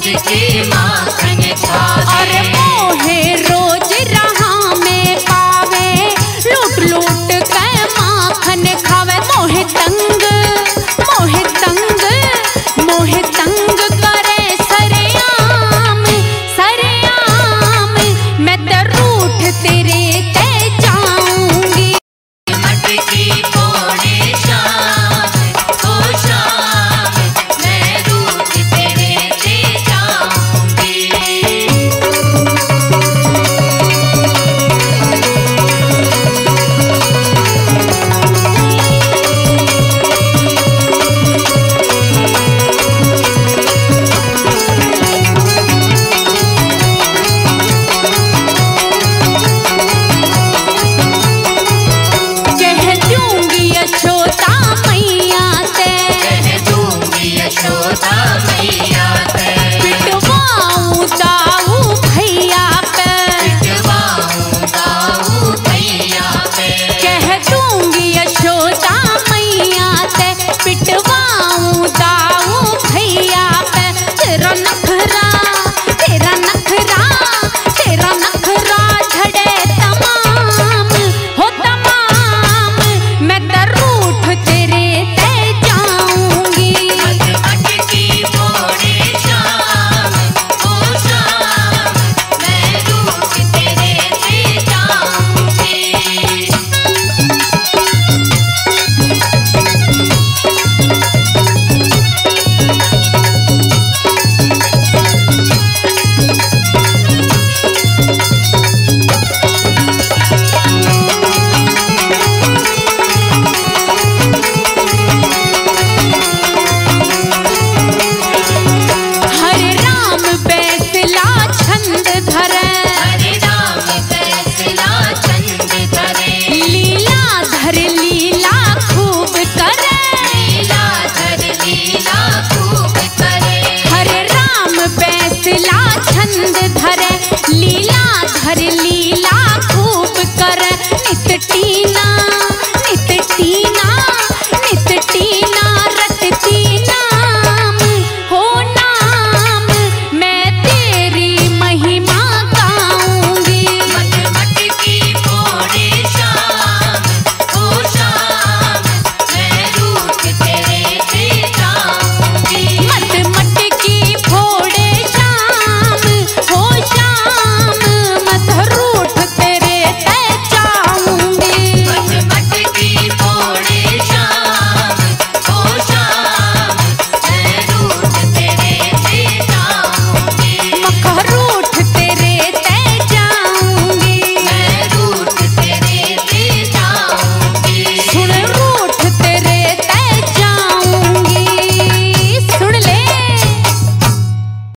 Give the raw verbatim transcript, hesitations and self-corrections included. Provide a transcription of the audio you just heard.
के माखन खावे। अरे मोहे रोज रहा में पावे, लूट लूट के माखन खावे। मोहे तंग मोहे तंग मोहे तंग करे सरेआम सरेआम, मैं तो रूठ तेरे ते जाऊंगी। मटकी फोड़े शाम को शाम, मैं रूठ तेरे ते जाऊंगी। कह दूंगी यशोदा मैया ते, कह दूंगी यशोदा मैया ते, पिटवाऊं दाऊ भैया पे, पिटवाऊं दाऊ भैया पे। कह दूंगी यशोदा मैया ते, पिटवाऊं दाऊ भैया पे। तेरा नखरा